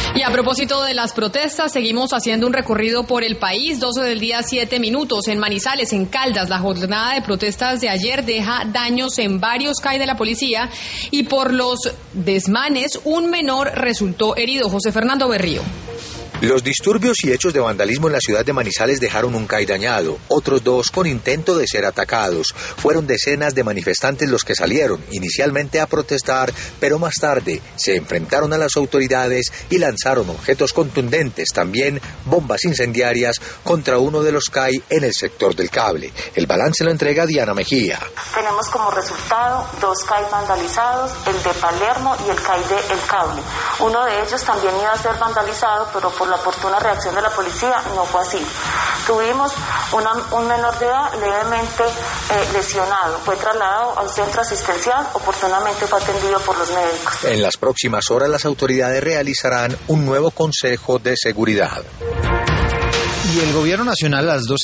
Y a propósito de las protestas, seguimos haciendo un recorrido por el país, 12 del día, 7 minutos. En Manizales, en Caldas, la jornada de protestas de ayer deja daños en varios CAI de la policía y por los desmanes un menor resultó herido. José Fernando Berrío. Los disturbios y hechos de vandalismo en la ciudad de Manizales dejaron un CAI dañado, otros 2 con intento de ser atacados. Fueron decenas de manifestantes los que salieron inicialmente a protestar, pero más tarde se enfrentaron a las autoridades y lanzaron objetos contundentes, también bombas incendiarias, contra uno de los CAI en el sector del cable. El balance lo entrega Diana Mejía. Tenemos como resultado 2 CAI vandalizados, el de Palermo y el CAI de El Cable. Uno de ellos también iba a ser vandalizado, pero por la oportuna reacción de la policía no fue así. Tuvimos un menor de edad levemente lesionado. Fue trasladado al centro asistencial, oportunamente fue atendido por los médicos. En las próximas horas las autoridades realizarán un nuevo consejo de seguridad. Y el gobierno nacional a las 12